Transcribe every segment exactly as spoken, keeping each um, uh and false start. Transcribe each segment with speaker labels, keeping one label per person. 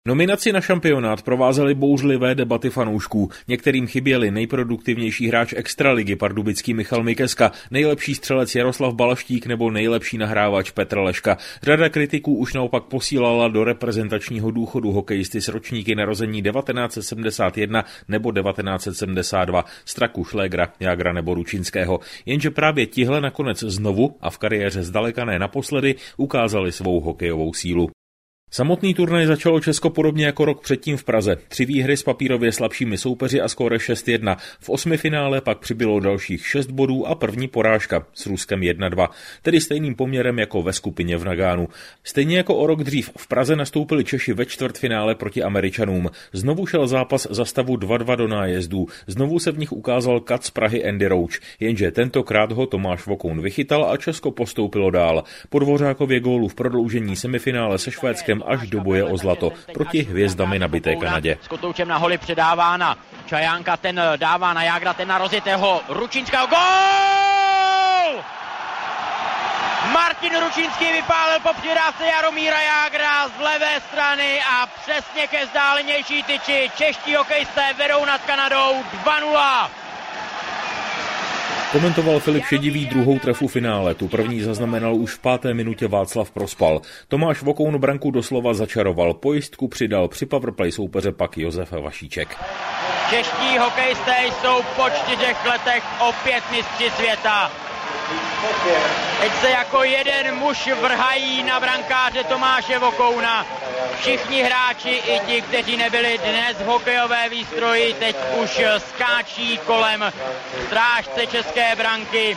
Speaker 1: Nominaci na šampionát provázely bouřlivé debaty fanoušků. Některým chyběli nejproduktivnější hráč extraligy pardubický Michal Mikeska, nejlepší střelec Jaroslav Balaštík nebo nejlepší nahrávač Petr Leška. Řada kritiků už naopak posílala do reprezentačního důchodu hokejisty s ročníky narození devatenáct set sedmdesát jedna nebo devatenáct set sedmdesát dva, Straku, Šlégra, Jágra nebo Ručinského. Jenže právě tihle nakonec znovu a v kariéře zdaleka ne naposledy ukázali svou hokejovou sílu. Samotný turnaj začalo Česko podobně jako rok předtím v Praze. Tři výhry s papírově slabšími soupeři a skóre šest jedna. V osmifinále pak přibylo dalších šest bodů a první porážka s Ruskem jedna dva, tedy stejným poměrem jako ve skupině v Nagánu. Stejně jako o rok dřív v Praze nastoupili Češi ve čtvrtfinále proti Američanům. Znovu šel zápas za stavu dva dva do nájezdů. Znovu se v nich ukázal kat z Prahy Andy Rouch, jenže tentokrát ho Tomáš Vokoun vychytal a Česko postoupilo dál. Po Dvořákově gólu v prodloužení semifinále se Švédskem až do boje o zlato proti hvězdami nabité Kanadě.
Speaker 2: S Kotoučem na holi předává na Čajánka, ten dává na Jágra, ten na rozjetého Ručínského. Gól! Martin Ručínský vypálil po přidávce Jaromíra Jágra z levé strany a přesně ke vzdálenější tyči. Čeští hokejisté vedou nad Kanadou dva nula.
Speaker 1: Komentoval Filip Šedivý druhou trefu finále, tu první zaznamenal už v páté minutě Václav Prospal. Tomáš Vokoun branku doslova začaroval, pojistku přidal, při powerplay soupeře pak Josef Vašíček.
Speaker 2: Čeští hokejisté jsou po čtyřech letech opět mistři světa. Teď se jako jeden muž vrhají na brankáře Tomáše Vokouna. Všichni hráči, i ti, kteří nebyli dnes v hokejové výstroji, teď už skáčí kolem strážce české branky.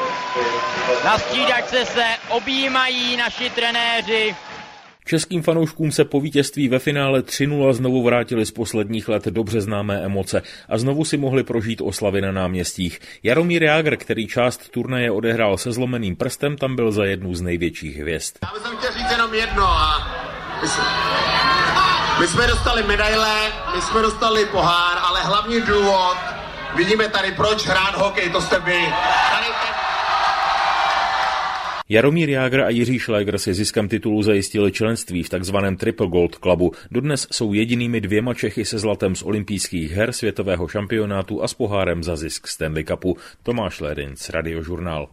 Speaker 2: Na střídačce se objímají naši trenéři.
Speaker 1: Českým fanouškům se po vítězství ve finále tři nula znovu vrátili z posledních let dobře známé emoce a znovu si mohli prožít oslavy na náměstích. Jaromír Jágr, který část turnaje odehrál se zlomeným prstem, tam byl za jednu z největších hvězd.
Speaker 3: Já bych chtěl říct jenom jedno. A my, jsme, my jsme dostali medaile, my jsme dostali pohár, ale hlavní důvod, vidíme tady, proč hrát hokej, to jste vy. Tady ten...
Speaker 1: Jaromír Jágr a Jiří Šléger si ziskem titulu zajistili členství v takzvaném Triple Gold Clubu. Dodnes jsou jedinými dvěma Čechy se zlatem z olympijských her, světového šampionátu a s pohárem za zisk Stanley Cupu. Tomáš Lédinc, Radiožurnál.